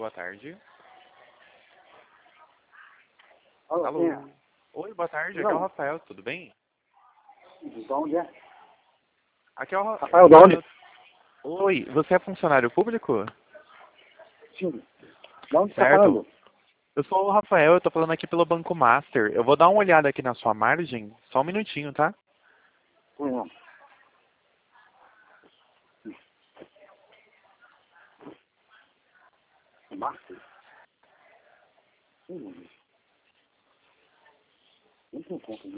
boa tarde. Alô, Alô? quem é? Oi, boa tarde. Aqui Não. é o Rafael, tudo bem? De onde é? Aqui é o Rafael, de onde? Oi, você é funcionário público? Sim. De onde você está Certo. falando? Eu sou o Rafael, eu tô falando aqui pelo Banco Master. Eu vou dar uma olhada aqui na sua margem, só um minutinho, tá? Não. Márcio? Sim, não tem conta.